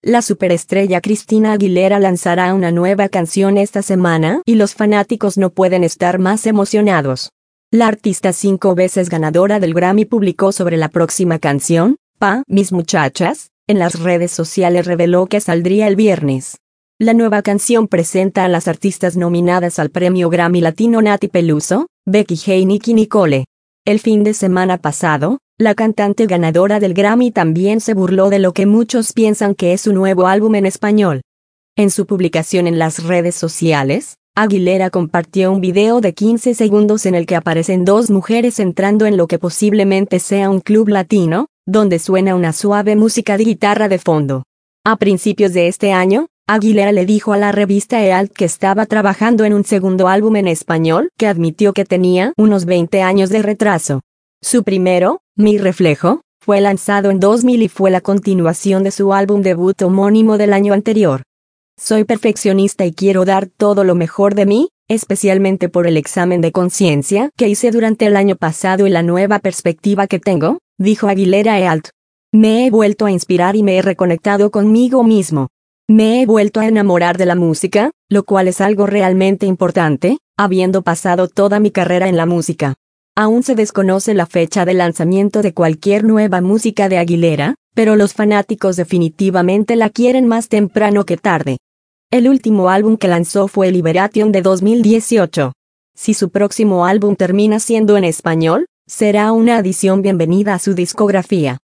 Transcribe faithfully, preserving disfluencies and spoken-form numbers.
La superestrella Christina Aguilera lanzará una nueva canción esta semana y los fanáticos no pueden estar más emocionados. La artista cinco veces ganadora del Grammy publicó sobre la próxima canción, Pa' mis muchachas, en las redes sociales reveló que saldría el viernes. La nueva canción presenta a las artistas nominadas al premio Grammy Latino Nati Peluso, Becky G y Nicki Nicole. El fin de semana pasado, la cantante ganadora del Grammy también se burló de lo que muchos piensan que es su nuevo álbum en español. En su publicación en las redes sociales, Aguilera compartió un video de quince segundos en el que aparecen dos mujeres entrando en lo que posiblemente sea un club latino, donde suena una suave música de guitarra de fondo. A principios de este año, Aguilera le dijo a la revista E A L que estaba trabajando en un segundo álbum en español que admitió que tenía unos veinte años de retraso. Su primero, Mi Reflejo, fue lanzado en dos mil y fue la continuación de su álbum debut homónimo del año anterior. Soy perfeccionista y quiero dar todo lo mejor de mí, especialmente por el examen de conciencia que hice durante el año pasado y la nueva perspectiva que tengo, dijo Aguilera a E A L. Me he vuelto a inspirar y me he reconectado conmigo mismo. Me he vuelto a enamorar de la música, lo cual es algo realmente importante, habiendo pasado toda mi carrera en la música. Aún se desconoce la fecha de lanzamiento de cualquier nueva música de Aguilera, pero los fanáticos definitivamente la quieren más temprano que tarde. El último álbum que lanzó fue Liberation de dos mil dieciocho. Si su próximo álbum termina siendo en español, será una adición bienvenida a su discografía.